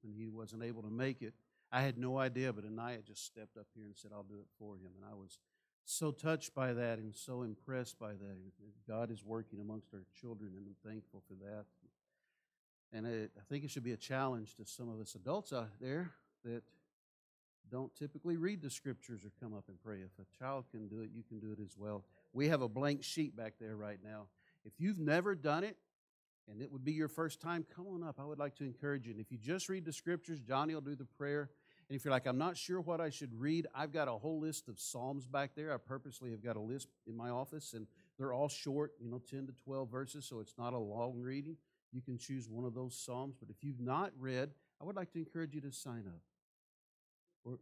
and he wasn't able to make it. I had no idea, but Anaya just stepped up here and said, I'll do it for him. And I was so touched by that and so impressed by that. God is working amongst our children, and I'm thankful for that. And I think it should be a challenge to some of us adults out there that don't typically read the scriptures or come up and pray. If a child can do it, you can do it as well. We have a blank sheet back there right now. If you've never done it, and it would be your first time, come on up. I would like to encourage you. And if you just read the scriptures, Johnny will do the prayer. And if you're like, I'm not sure what I should read, I've got a whole list of Psalms back there. I purposely have got a list in my office, and they're all short, 10 to 12 verses, so it's not a long reading. You can choose one of those Psalms. But if you've not read, I would like to encourage you to sign up. Or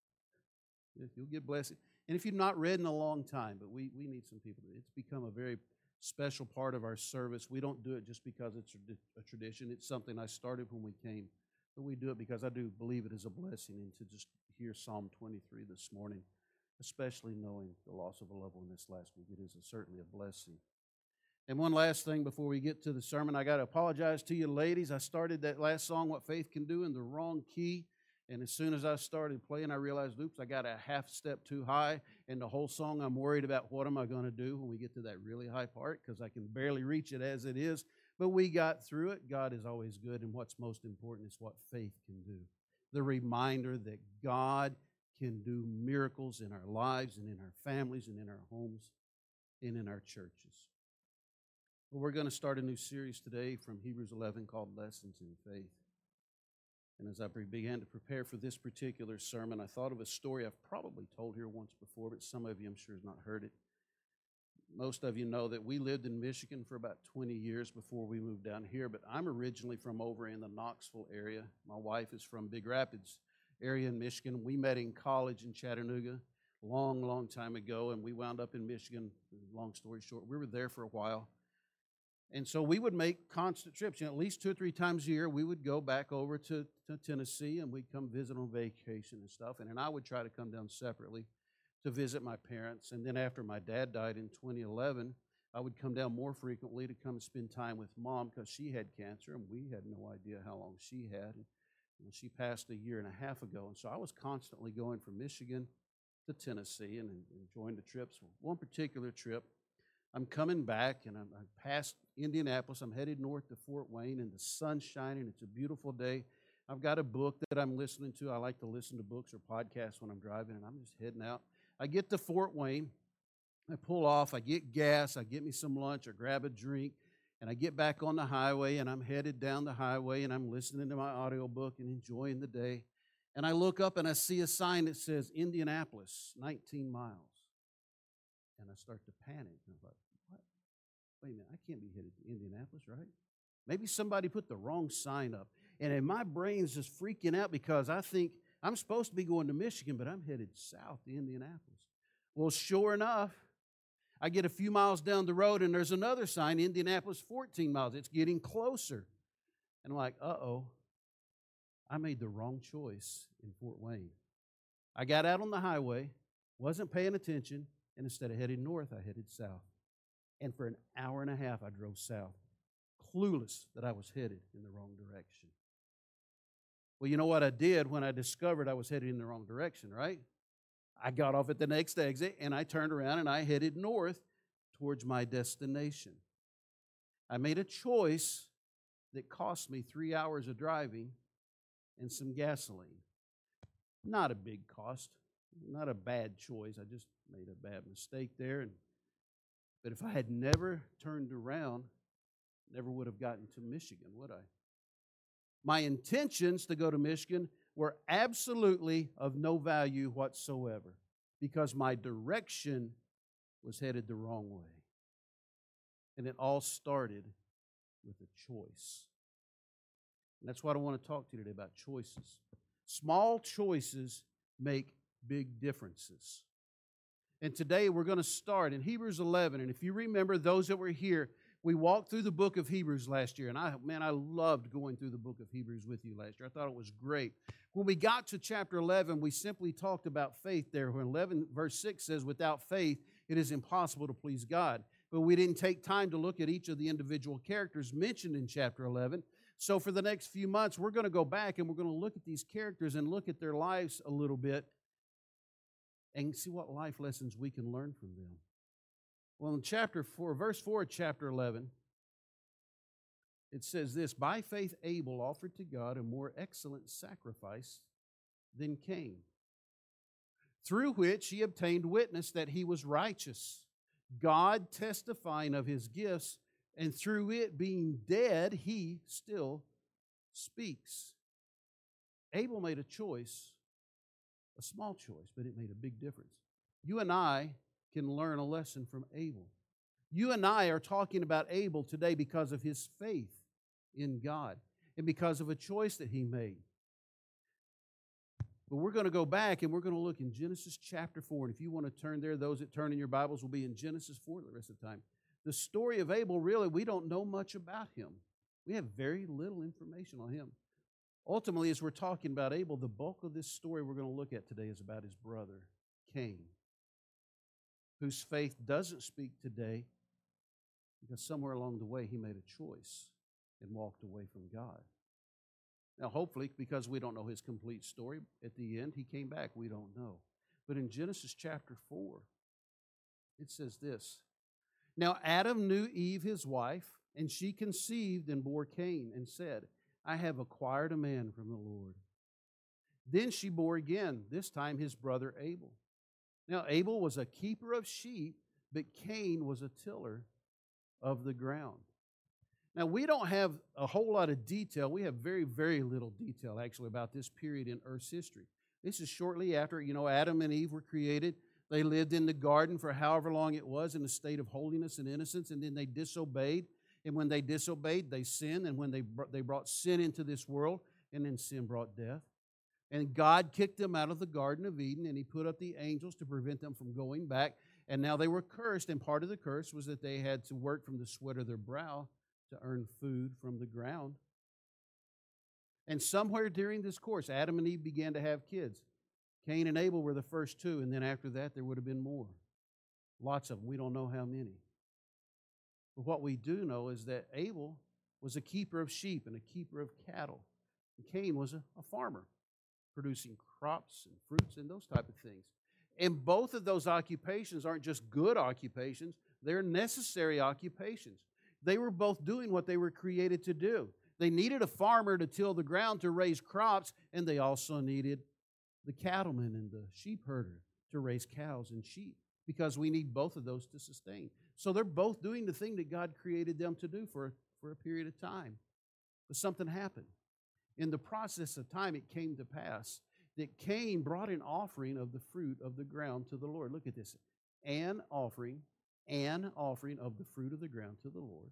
you'll get blessed. And if you've not read in a long time, but we need some people. It's become a very special part of our service. We don't do it just because it's a tradition. It's something I started when we came. But we do it because I do believe it is a blessing. And to just hear Psalm 23 this morning, especially knowing the loss of a loved one this last week, it is certainly a blessing. And one last thing before we get to the sermon, I got to apologize to you ladies. I started that last song, What Faith Can Do, in the wrong key. And as soon as I started playing, I realized, oops, I got a half step too high. And the whole song, I'm worried about what am I going to do when we get to that really high part, because I can barely reach it as it is. But we got through it. God is always good. And what's most important is what faith can do. The reminder that God can do miracles in our lives and in our families and in our homes and in our churches. Well, we're going to start a new series today from Hebrews 11 called Lessons in Faith. And as I began to prepare for this particular sermon, I thought of a story I've probably told here once before, but some of you, I'm sure, have not heard it. Most of you know that we lived in Michigan for about 20 years before we moved down here, but I'm originally from over in the Knoxville area. My wife is from Big Rapids area in Michigan. We met in college in Chattanooga a long, long time ago, and we wound up in Michigan. Long story short, we were there for a while. And so we would make constant trips. At least 2 or 3 times a year, we would go back over to Tennessee, and we'd come visit on vacation and stuff. And then I would try to come down separately to visit my parents. And then after my dad died in 2011, I would come down more frequently to come and spend time with Mom, because she had cancer, and we had no idea how long she had. And she passed a year and a half ago. And so I was constantly going from Michigan to Tennessee and enjoying the trips. One particular trip, I'm coming back, and I'm past Indianapolis. I'm headed north to Fort Wayne, and the sun's shining. It's a beautiful day. I've got a book that I'm listening to. I like to listen to books or podcasts when I'm driving, and I'm just heading out. I get to Fort Wayne. I pull off. I get gas. I get me some lunch or grab a drink, and I get back on the highway, and I'm headed down the highway, and I'm listening to my audiobook and enjoying the day. And I look up, and I see a sign that says Indianapolis, 19 miles. And I start to panic. I'm like, what? Wait a minute, I can't be headed to Indianapolis, right? Maybe somebody put the wrong sign up. And my brain's just freaking out because I think I'm supposed to be going to Michigan, but I'm headed south to Indianapolis. Well, sure enough, I get a few miles down the road, and there's another sign, Indianapolis, 14 miles. It's getting closer. And I'm like, uh-oh, I made the wrong choice in Fort Wayne. I got out on the highway, wasn't paying attention, and instead of heading north, I headed south. And for an hour and a half, I drove south, clueless that I was headed in the wrong direction. Well, you know what I did when I discovered I was headed in the wrong direction, right? I got off at the next exit, and I turned around, and I headed north towards my destination. I made a choice that cost me 3 hours of driving and some gasoline. Not a big cost. Not a bad choice. I just made a bad mistake there. But if I had never turned around, never would have gotten to Michigan, would I? My intentions to go to Michigan were absolutely of no value whatsoever because my direction was headed the wrong way. And it all started with a choice. And that's what I want to talk to you today about, choices. Small choices make big differences. And today we're going to start in Hebrews 11. And if you remember, those that were here, we walked through the book of Hebrews last year. And I loved going through the book of Hebrews with you last year. I thought it was great. When we got to chapter 11, we simply talked about faith there. When 11 verse 6 says, without faith, it is impossible to please God. But we didn't take time to look at each of the individual characters mentioned in chapter 11. So for the next few months, we're going to go back and we're going to look at these characters and look at their lives a little bit and see what life lessons we can learn from them. Well, in chapter 4, verse 4 of chapter 11, it says this, "By faith Abel offered to God a more excellent sacrifice than Cain, through which he obtained witness that he was righteous, God testifying of his gifts, and through it being dead, he still speaks." Abel made a choice, a small choice, but it made a big difference. You and I can learn a lesson from Abel. You and I are talking about Abel today because of his faith in God and because of a choice that he made. But we're going to go back and we're going to look in Genesis chapter 4. And if you want to turn there, those that turn in your Bibles will be in Genesis 4 the rest of the time. The story of Abel, really, we don't know much about him. We have very little information on him. Ultimately, as we're talking about Abel, the bulk of this story we're going to look at today is about his brother, Cain, whose faith doesn't speak today because somewhere along the way he made a choice and walked away from God. Now, hopefully, because we don't know his complete story, at the end he came back. We don't know. But in Genesis chapter 4, it says this, "Now Adam knew Eve his wife, and she conceived and bore Cain, and said, I have acquired a man from the Lord. Then she bore again, this time his brother Abel. Now Abel was a keeper of sheep, but Cain was a tiller of the ground." Now, we don't have a whole lot of detail. We have very, very little detail, actually, about this period in Earth's history. This is shortly after, Adam and Eve were created. They lived in the garden for however long it was in a state of holiness and innocence, and then they disobeyed. And when they disobeyed, they sinned. And when they brought sin into this world, and then sin brought death. And God kicked them out of the Garden of Eden, and he put up the angels to prevent them from going back. And now they were cursed, and part of the curse was that they had to work from the sweat of their brow to earn food from the ground. And somewhere during this course, Adam and Eve began to have kids. Cain and Abel were the first two, and then after that, there would have been more. Lots of them. We don't know how many. But what we do know is that Abel was a keeper of sheep and a keeper of cattle. And Cain was a farmer, producing crops and fruits and those type of things. And both of those occupations aren't just good occupations, they're necessary occupations. They were both doing what they were created to do. They needed a farmer to till the ground to raise crops, and they also needed the cattleman and the sheep herder to raise cows and sheep, because we need both of those to sustain. So they're both doing the thing that God created them to do for a period of time. But something happened. In the process of time, it came to pass that Cain brought an offering of the fruit of the ground to the Lord. Look at this. An offering of the fruit of the ground to the Lord.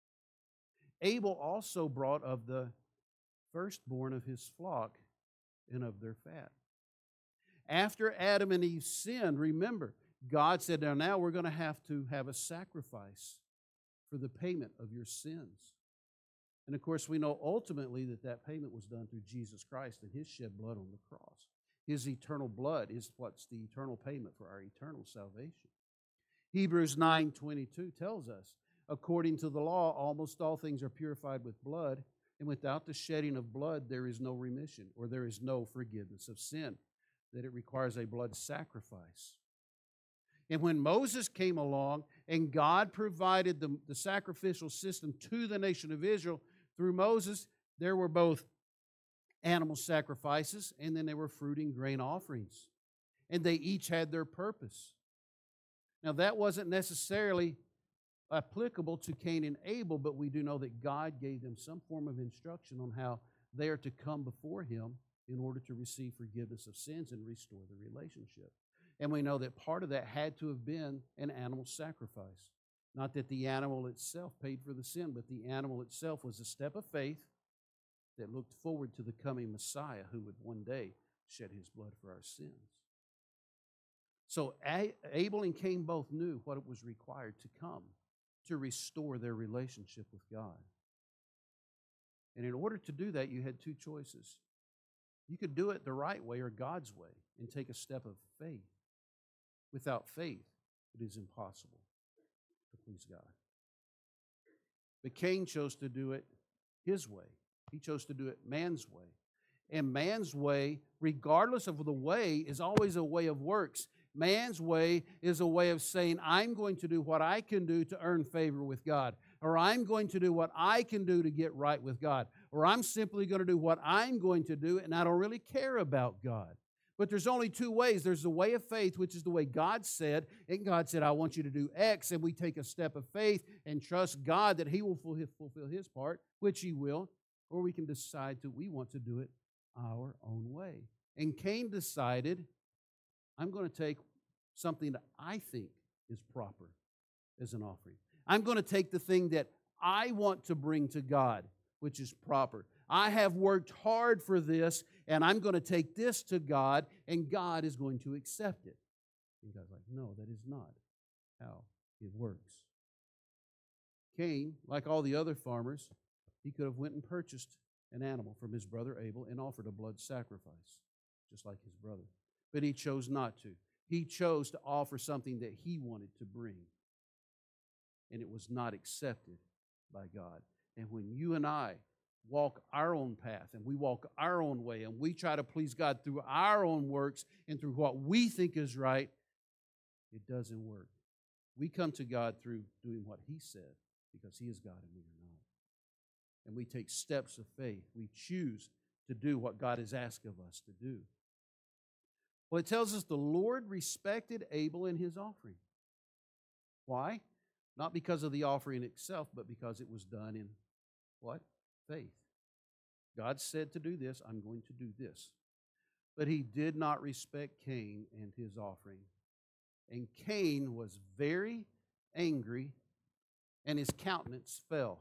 Abel also brought of the firstborn of his flock and of their fat. After Adam and Eve sinned, remember, God said, now we're going to have a sacrifice for the payment of your sins. And of course, we know ultimately that payment was done through Jesus Christ and his shed blood on the cross. His eternal blood is what's the eternal payment for our eternal salvation. Hebrews 9:22 tells us, according to the law, almost all things are purified with blood, and without the shedding of blood, there is no remission, or there is no forgiveness of sin, that it requires a blood sacrifice. And when Moses came along and God provided the sacrificial system to the nation of Israel, through Moses, there were both animal sacrifices and then there were fruit and grain offerings. And they each had their purpose. Now, that wasn't necessarily applicable to Cain and Abel, but we do know that God gave them some form of instruction on how they are to come before him in order to receive forgiveness of sins and restore the relationship. And we know that part of that had to have been an animal sacrifice. Not that the animal itself paid for the sin, but the animal itself was a step of faith that looked forward to the coming Messiah who would one day shed his blood for our sins. So Abel and Cain both knew what it was required to come to restore their relationship with God. And in order to do that, you had two choices. You could do it the right way or God's way and take a step of faith. Without faith, it is impossible to please God. But Cain chose to do it his way, He chose to do it man's way. And man's way, regardless of the way, is always a way of works. Man's way is a way of saying, I'm going to do what I can do to earn favor with God, or I'm going to do what I can do to get right with God, or I'm simply going to do what I'm going to do, and I don't really care about God. But there's only two ways. There's the way of faith, which is the way God said, and God said, I want you to do X, and we take a step of faith and trust God that He will fulfill His part, which He will, or we can decide that we want to do it our own way. And Cain decided, I'm going to take something that I think is proper as an offering. I'm going to take the thing that I want to bring to God, which is proper. I have worked hard for this, and I'm going to take this to God, and God is going to accept it. And God's like, no, that is not how it works. Cain, like all the other farmers, he could have went and purchased an animal from his brother Abel and offered a blood sacrifice, just like his brother. But he chose not to. He chose to offer something that he wanted to bring, and it was not accepted by God. And when you and I walk our own path and we walk our own way and we try to please God through our own works and through what we think is right, it doesn't work. We come to God through doing what He said because He is God and we are not. And we take steps of faith. We choose to do what God has asked of us to do. Well, it tells us the Lord respected Abel and his offering. Why? Not because of the offering itself, but because it was done in what? Faith. God said to do this, I'm going to do this. But He did not respect Cain and his offering. And Cain was very angry, and his countenance fell.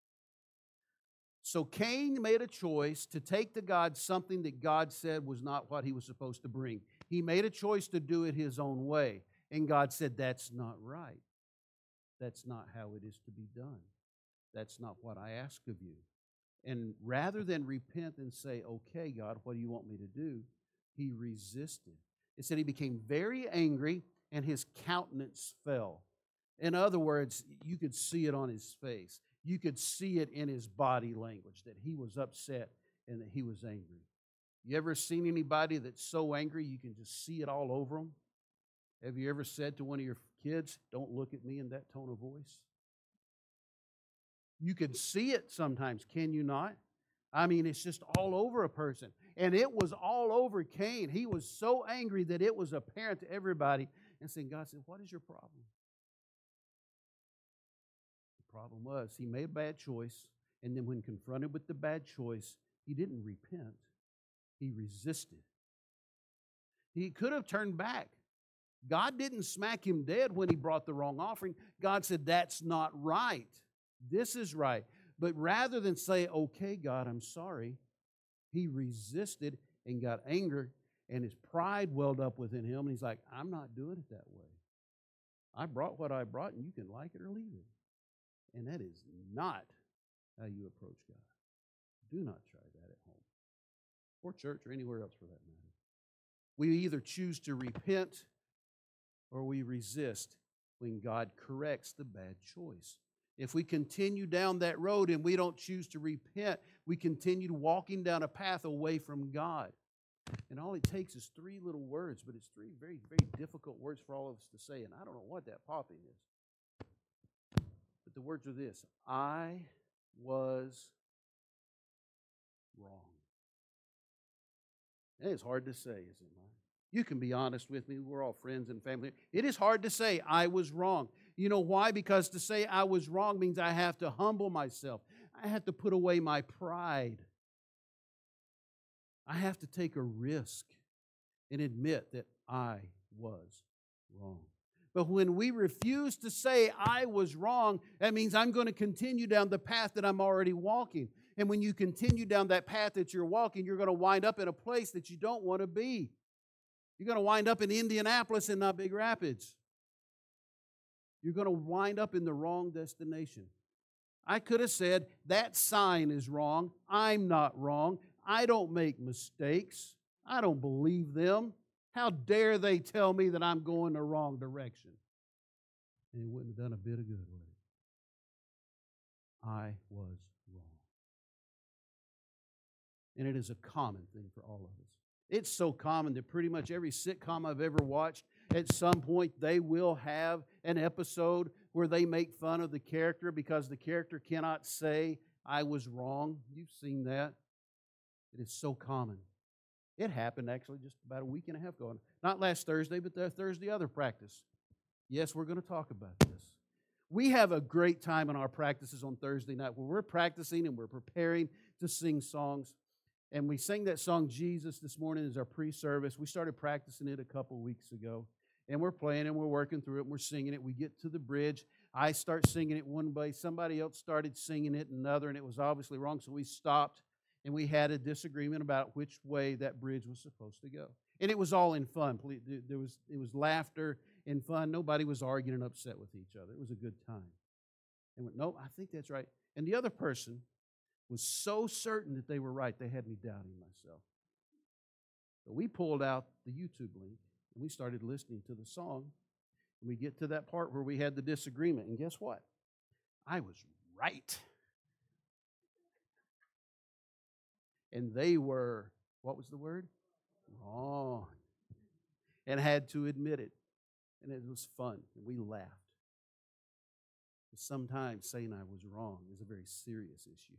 So Cain made a choice to take to God something that God said was not what he was supposed to bring. He made a choice to do it his own way. And God said, that's not right. That's not how it is to be done. That's not what I ask of you. And rather than repent and say, okay, God, what do you want me to do? He resisted. It said he became very angry and his countenance fell. In other words, you could see it on his face. You could see it in his body language that he was upset and that he was angry. You ever seen anybody that's so angry you can just see it all over them? Have you ever said to one of your kids, don't look at me in that tone of voice? You can see it sometimes, can you not? I mean, it's just all over a person. And it was all over Cain. He was so angry that it was apparent to everybody. And saying, God said, what is your problem? The problem was he made a bad choice. And then when confronted with the bad choice, he didn't repent. He resisted. He could have turned back. God didn't smack him dead when he brought the wrong offering. God said, that's not right. This is right. But rather than say, okay, God, I'm sorry, he resisted and got angry, and his pride welled up within him, and he's like, I'm not doing it that way. I brought what I brought, and you can like it or leave it. And that is not how you approach God. Do not try that at home, or church, or anywhere else for that matter. We either choose to repent or we resist when God corrects the bad choice. If we continue down that road and we don't choose to repent, we continue walking down a path away from God. And all it takes is three little words, but it's three very, very difficult words for all of us to say, and I don't know what that popping is. But the words are this: I was wrong. And it's hard to say, isn't it? You can be honest with me. We're all friends and family. It is hard to say, I was wrong. You know why? Because to say I was wrong means I have to humble myself. I have to put away my pride. I have to take a risk and admit that I was wrong. But when we refuse to say I was wrong, that means I'm going to continue down the path that I'm already walking. And when you continue down that path that you're walking, you're going to wind up in a place that you don't want to be. You're going to wind up in Indianapolis and not Big Rapids. You're going to wind up in the wrong destination. I could have said, that sign is wrong. I'm not wrong. I don't make mistakes. I don't believe them. How dare they tell me that I'm going the wrong direction? And it wouldn't have done a bit of good, would it? I was wrong. And it is a common thing for all of us. It's so common that pretty much every sitcom I've ever watched, at some point they will have an episode where they make fun of the character because the character cannot say, I was wrong. You've seen that. It is so common. It happened actually just about a week and a half ago. Not last Thursday, but the Thursday other practice. Yes, we're going to talk about this. We have a great time in our practices on Thursday night where we're practicing and we're preparing to sing songs. And we sang that song, Jesus, this morning as our pre-service. We started practicing it a couple weeks ago. And we're playing and we're working through it and we're singing it. We get to the bridge. I start singing it one way. Somebody else started singing it another, and it was obviously wrong. So we stopped and we had a disagreement about which way that bridge was supposed to go. And it was all in fun. It was laughter and fun. Nobody was arguing and upset with each other. It was a good time. And went, no, I think that's right. And the other person was so certain that they were right, they had me doubting myself. So we pulled out the YouTube link, and we started listening to the song. And we get to that part where we had the disagreement. And guess what? I was right. And they were, what was the word? Wrong. And had to admit it. And it was fun. And we laughed. But sometimes saying I was wrong is a very serious issue.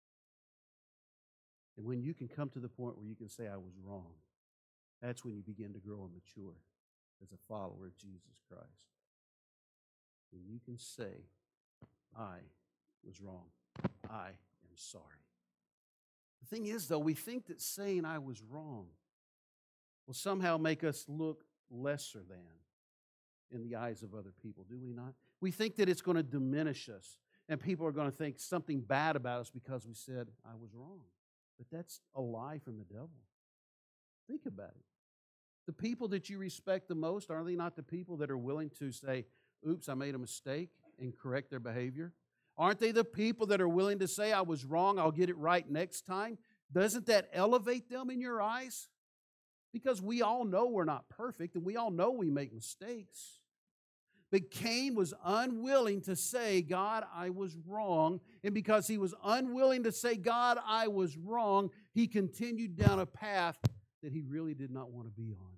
And when you can come to the point where you can say I was wrong, that's when you begin to grow and mature as a follower of Jesus Christ. When you can say, I was wrong. I am sorry. The thing is, though, we think that saying I was wrong will somehow make us look lesser than in the eyes of other people, do we not? We think that it's going to diminish us, and people are going to think something bad about us because we said I was wrong. But that's a lie from the devil. Think about it. The people that you respect the most, are they not the people that are willing to say, oops, I made a mistake, and correct their behavior? Aren't they the people that are willing to say, I was wrong, I'll get it right next time? Doesn't that elevate them in your eyes? Because we all know we're not perfect, and we all know we make mistakes. But Cain was unwilling to say, God, I was wrong. And because he was unwilling to say, God, I was wrong, he continued down a path that he really did not want to be on.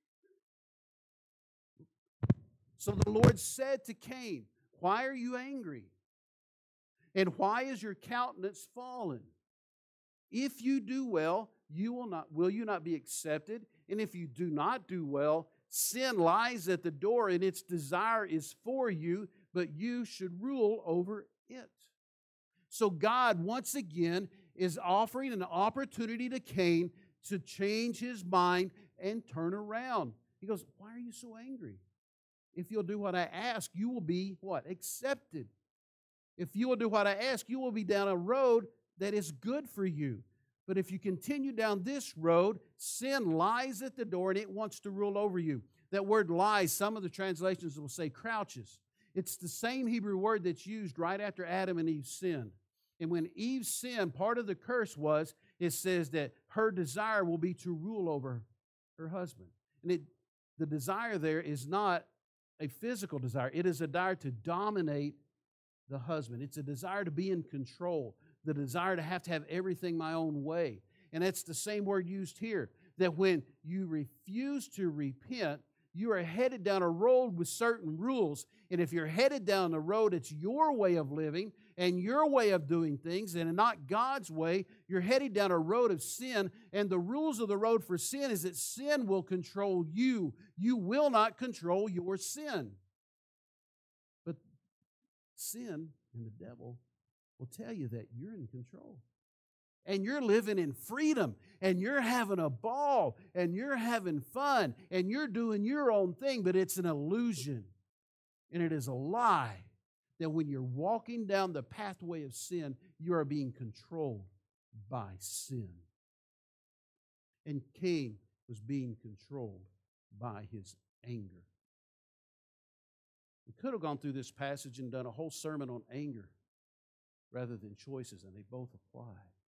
So the Lord said to Cain, why are you angry? And why is your countenance fallen? If you do well, will you not be accepted? And if you do not do well, sin lies at the door, and its desire is for you, but you should rule over it. So God, once again, is offering an opportunity to Cain to change his mind and turn around. He goes, why are you so angry? If you'll do what I ask, you will be what? Accepted. If you will do what I ask, you will be down a road that is good for you. But if you continue down this road, sin lies at the door and it wants to rule over you. That word lies, some of the translations will say crouches. It's the same Hebrew word that's used right after Adam and Eve sinned. And when Eve sinned, part of the curse was, it says that her desire will be to rule over her husband. And the desire there is not a physical desire. It is a desire to dominate the husband. It's a desire to be in control, the desire to have everything my own way. And that's the same word used here, that when you refuse to repent, you are headed down a road with certain rules. And if you're headed down the road, it's your way of living and your way of doing things and not God's way. You're headed down a road of sin, and the rules of the road for sin is that sin will control you. You will not control your sin. But sin and the devil will tell you that you're in control. And you're living in freedom, and you're having a ball, and you're having fun, and you're doing your own thing, but it's an illusion. And it is a lie that when you're walking down the pathway of sin, you are being controlled by sin. And Cain was being controlled by his anger. We could have gone through this passage and done a whole sermon on anger rather than choices, and they both apply.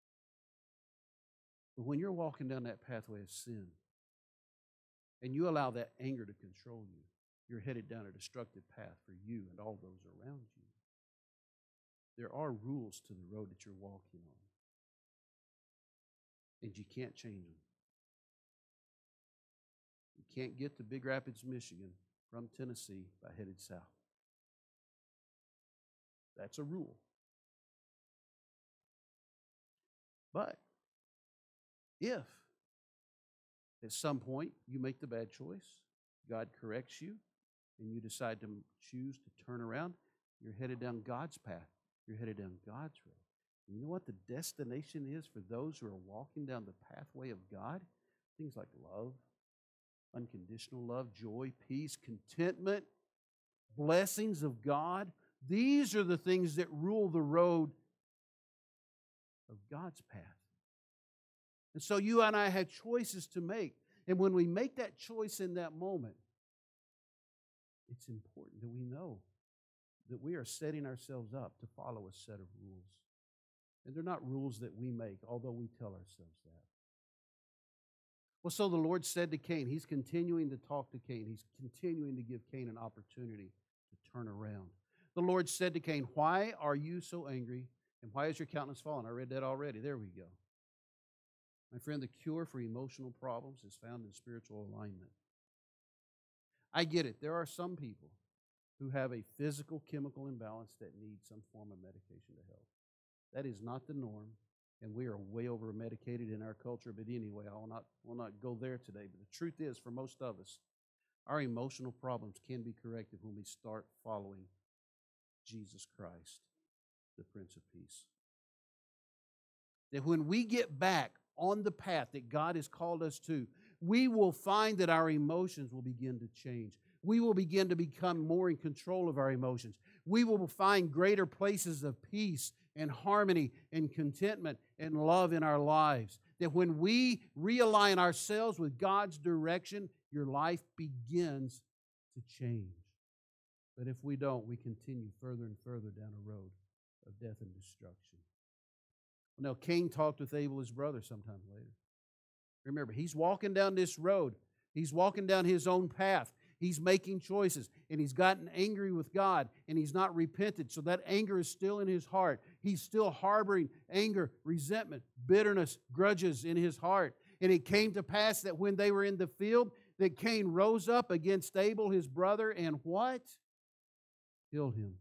But when you're walking down that pathway of sin and you allow that anger to control you, you're headed down a destructive path for you and all those around you. There are rules to the road that you're walking on. and you can't change them. You can't get to Big Rapids, Michigan from Tennessee by headed south. That's a rule. But if at some point you make the bad choice, God corrects you, and you decide to choose to turn around, you're headed down God's path. You're headed down God's road. And you know what the destination is for those who are walking down the pathway of God? Things like love, unconditional love, joy, peace, contentment, blessings of God. These are the things that rule the road of God's path. And so you and I had choices to make. And when we make that choice in that moment, it's important that we know that we are setting ourselves up to follow a set of rules. And they're not rules that we make, although we tell ourselves that. Well, so the Lord said to Cain, He's continuing to talk to Cain. He's continuing to give Cain an opportunity to turn around. The Lord said to Cain, why are you so angry, and why is your countenance fallen? I read that already. There we go. My friend, the cure for emotional problems is found in spiritual alignment. I get it. There are some people who have a physical chemical imbalance that need some form of medication to help. That is not the norm, and we are way over medicated in our culture. But anyway, I will not go there today. But the truth is, for most of us, our emotional problems can be corrected when we start following Jesus Christ, the Prince of Peace. That when we get back on the path that God has called us to, we will find that our emotions will begin to change. We will begin to become more in control of our emotions. We will find greater places of peace and harmony and contentment and love in our lives. That when we realign ourselves with God's direction, your life begins to change. But if we don't, we continue further and further down a road of death and destruction. Now, Cain talked with Abel, his brother, sometime later. Remember, he's walking down this road. He's walking down his own path. He's making choices, and he's gotten angry with God, and he's not repented, so that anger is still in his heart. He's still harboring anger, resentment, bitterness, grudges in his heart. And it came to pass that when they were in the field, that Cain rose up against Abel, his brother, and what? Killed him.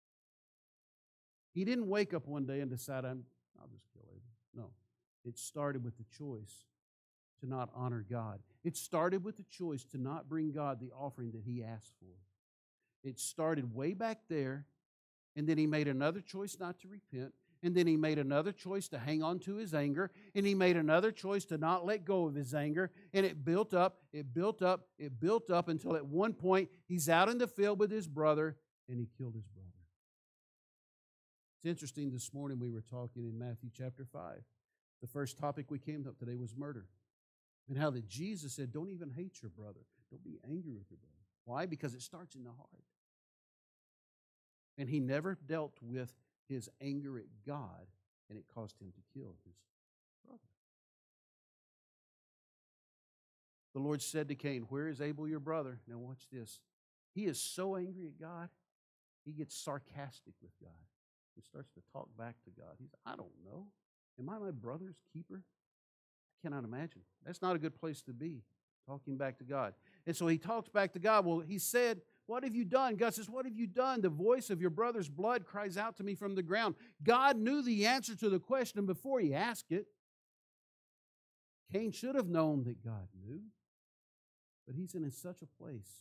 He didn't wake up one day and decide, I'll just kill Abel. No. It started with the choice to not honor God. It started with the choice to not bring God the offering that He asked for. It started way back there, and then he made another choice not to repent, and then he made another choice to hang on to his anger, and he made another choice to not let go of his anger, and it built up, it built up, it built up until at one point he's out in the field with his brother, and he killed his brother. It's interesting, this morning we were talking in Matthew chapter 5. The first topic we came up today was murder. And how that Jesus said, don't even hate your brother. Don't be angry with your brother. Why? Because it starts in the heart. And he never dealt with his anger at God, and it caused him to kill his brother. The Lord said to Cain, where is Abel your brother? Now watch this. He is so angry at God, he gets sarcastic with God. He starts to talk back to God. He's, I don't know. Am I my brother's keeper? I cannot imagine. That's not a good place to be, talking back to God. And so he talks back to God. Well, he said, what have you done? God says, what have you done? The voice of your brother's blood cries out to me from the ground. God knew the answer to the question before he asked it. Cain should have known that God knew, but he's in such a place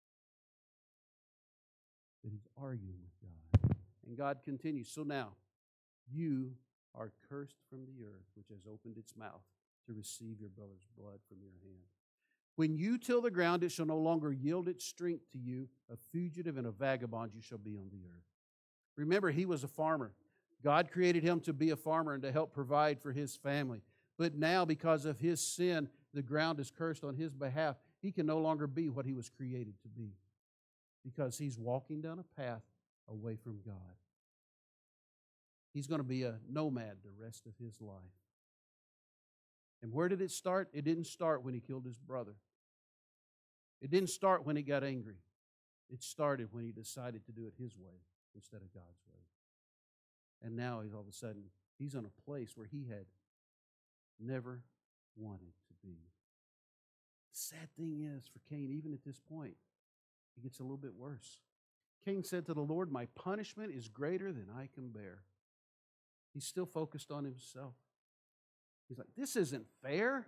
that he's arguing with God. And God continues, so now you are cursed from the earth, which has opened its mouth to receive your brother's blood from your hand. When you till the ground, it shall no longer yield its strength to you. A fugitive and a vagabond you shall be on the earth. Remember, he was a farmer. God created him to be a farmer and to help provide for his family. But now, because of his sin, the ground is cursed on his behalf. He can no longer be what he was created to be, because he's walking down a path away from God. He's going to be a nomad the rest of his life. And where did it start? It didn't start when he killed his brother. It didn't start when he got angry. It started when he decided to do it his way instead of God's way. And now he's all of a sudden, he's in a place where he had never wanted to be. The sad thing is, for Cain, even at this point, it gets a little bit worse. Cain said to the Lord, my punishment is greater than I can bear. He's still focused on himself. He's like, this isn't fair.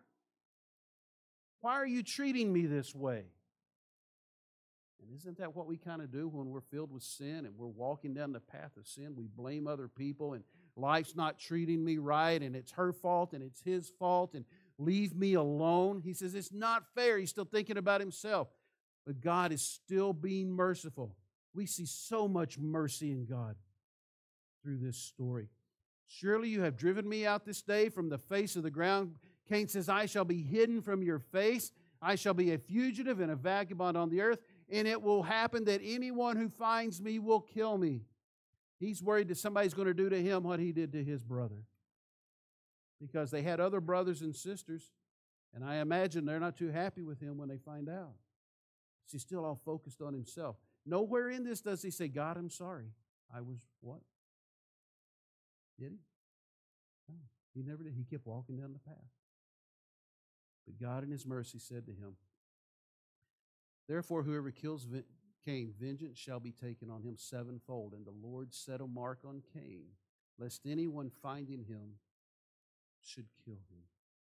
Why are you treating me this way? And isn't that what we kind of do when we're filled with sin and we're walking down the path of sin? We blame other people and life's not treating me right and it's her fault and it's his fault and leave me alone. He says it's not fair. He's still thinking about himself. But God is still being merciful. We see so much mercy in God through this story. Surely you have driven me out this day from the face of the ground. Cain says, I shall be hidden from your face. I shall be a fugitive and a vagabond on the earth. And it will happen that anyone who finds me will kill me. He's worried that somebody's going to do to him what he did to his brother. Because they had other brothers and sisters, and I imagine they're not too happy with him when they find out. He's still all focused on himself. Nowhere in this does he say, God, I'm sorry. I was what? Did he? No, he never did. He kept walking down the path. But God in his mercy said to him, therefore, whoever kills Cain, vengeance shall be taken on him sevenfold. And the Lord set a mark on Cain, lest anyone finding him should kill him.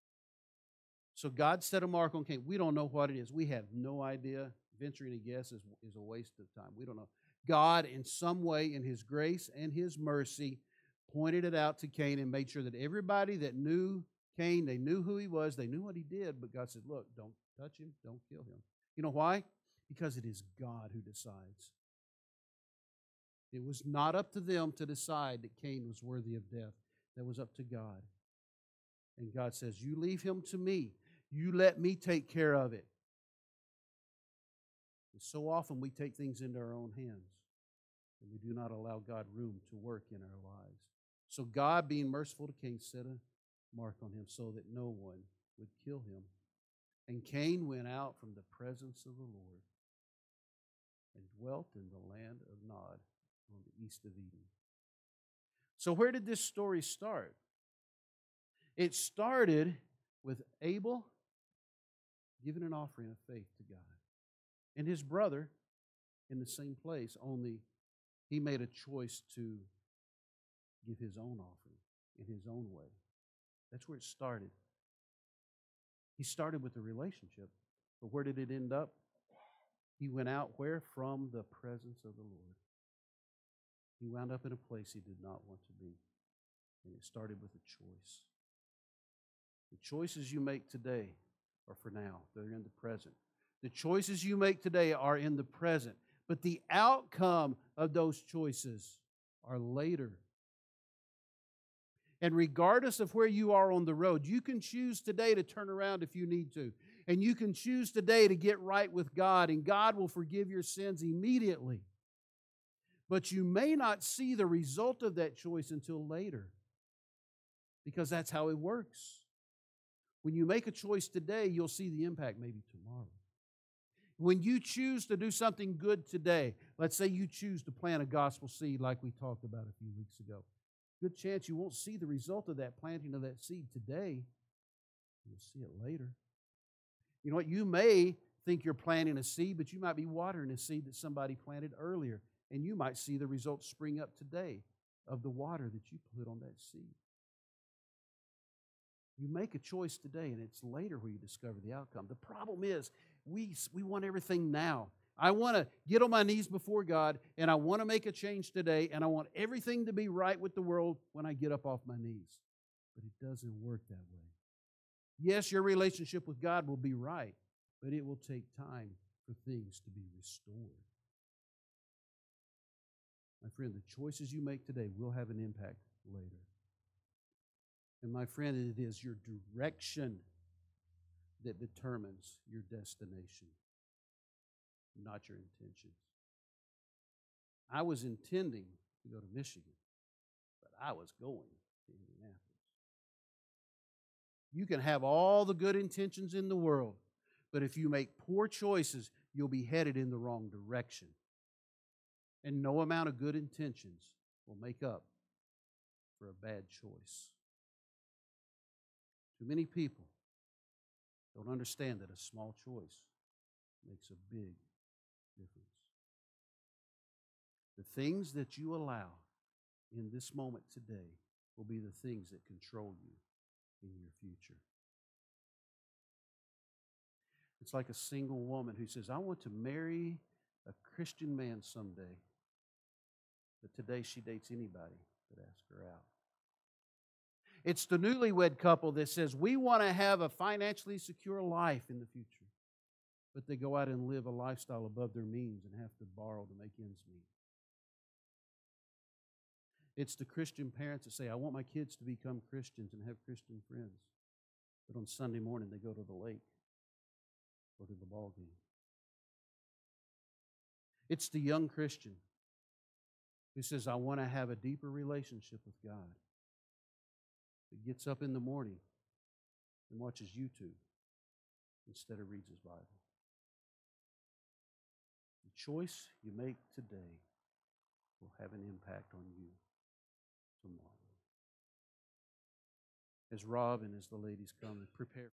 So God set a mark on Cain. We don't know what it is. We have no idea. Venturing a guess is a waste of time. We don't know. God, in some way, in his grace and his mercy, pointed it out to Cain and made sure that everybody that knew Cain, they knew who he was, they knew what he did, but God said, look, don't touch him, don't kill him. You know why? Because it is God who decides. It was not up to them to decide that Cain was worthy of death. That was up to God. And God says, you leave him to me. You let me take care of it. And so often we take things into our own hands, and we do not allow God room to work in our lives. So God, being merciful to Cain, set a mark on him so that no one would kill him. And Cain went out from the presence of the Lord and dwelt in the land of Nod on the east of Eden. So where did this story start? It started with Abel giving an offering of faith to God. And his brother in the same place, only he made a choice to give his own offering in his own way. That's where it started. He started with a relationship, but where did it end up? He went out where? From the presence of the Lord. He wound up in a place he did not want to be. And it started with a choice. The choices you make today are for now. They're in the present. The choices you make today are in the present. But the outcome of those choices are later. And regardless of where you are on the road, you can choose today to turn around if you need to. And you can choose today to get right with God, and God will forgive your sins immediately. But you may not see the result of that choice until later, because that's how it works. When you make a choice today, you'll see the impact maybe tomorrow. When you choose to do something good today, let's say you choose to plant a gospel seed like we talked about a few weeks ago, good chance you won't see the result of that planting of that seed today. You'll see it later. You know what? You may think you're planting a seed, but you might be watering a seed that somebody planted earlier, and you might see the results spring up today of the water that you put on that seed. You make a choice today, and it's later where you discover the outcome. The problem is we want everything now. I want to get on my knees before God, and I want to make a change today, and I want everything to be right with the world when I get up off my knees. But it doesn't work that way. Yes, your relationship with God will be right, but it will take time for things to be restored. My friend, the choices you make today will have an impact later. And my friend, it is your direction that determines your destination, not your intentions. I was intending to go to Michigan, but I was going to Indianapolis. You can have all the good intentions in the world, but if you make poor choices, you'll be headed in the wrong direction. And no amount of good intentions will make up for a bad choice. Too many people Don't understand that a small choice makes a big difference. The things that you allow in this moment today will be the things that control you in your future. It's like a single woman who says, I want to marry a Christian man someday. But today she dates anybody that asks her out. It's the newlywed couple that says, we want to have a financially secure life in the future. But they go out and live a lifestyle above their means and have to borrow to make ends meet. It's the Christian parents that say, I want my kids to become Christians and have Christian friends. But on Sunday morning, they go to the lake or to the ball game. It's the young Christian who says, I want to have a deeper relationship with God. That gets up in the morning and watches YouTube instead of reads his Bible. The choice you make today will have an impact on you tomorrow. As Rob and as the ladies come and prepare.